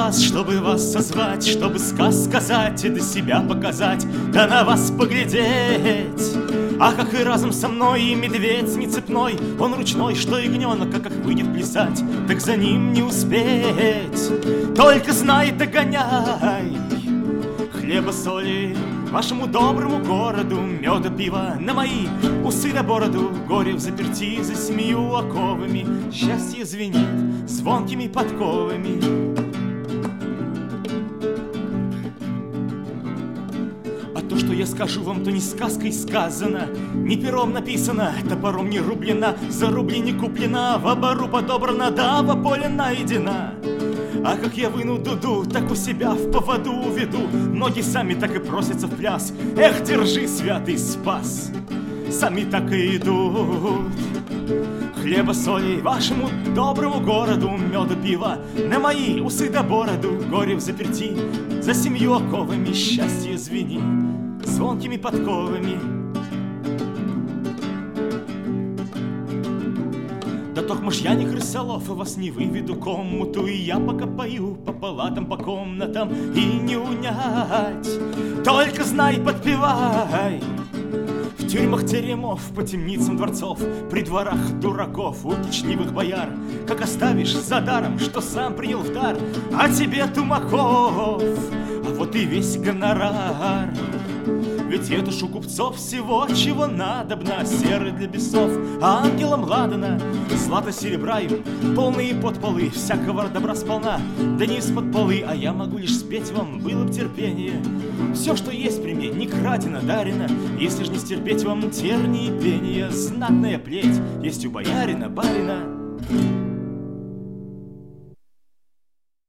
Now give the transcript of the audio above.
вас, чтобы вас созвать, чтобы сказ сказать и до себя показать, да на вас поглядеть. А как и разом со мной, и медведь не цепной, он ручной, что ягненок, а как выйдет плясать, так за ним не успеть. Только знай, догоняй хлеба, соли вашему доброму городу, меда, пива на мои усы да бороду. Горе в заперти за 7 оковами, счастье звенит звонкими подковами. А то, что я скажу вам, то не сказкой сказано, не пером написано, топором не рублено, за рубли не куплено, в обору подобрано, да во поле найдена. А как я выну дуду, так у себя в поводу уведу, ноги сами так и просятся в пляс. Эх, держи, святый спас, сами так и идут. Хлеба, соли вашему доброму городу, меда, пива на мои усы да бороду. Горе в заперти за 7 оковами, счастье звенит звонкими подковами. Да токмо ж я не крысолов, и вас не выведу комнату, и я пока пою по палатам, по комнатам, и не унять. Только знай, подпевай в тюрьмах теремов, по темницам дворцов, при дворах дураков, у кичливых бояр, как оставишь за даром, что сам принял в дар, а тебе Тумаков, а вот и весь гонорар. Ведь это ж у купцов всего, чего надобно, серы для бесов, а ангелам ладана, злато серебра им, полные подполы, всякого добра сполна, да не из-под полы. А я могу лишь спеть вам, было б терпение, все, что есть при мне, не крадено, дарено. Если ж не стерпеть вам тернии и пения, знатная плеть есть у боярина, барина.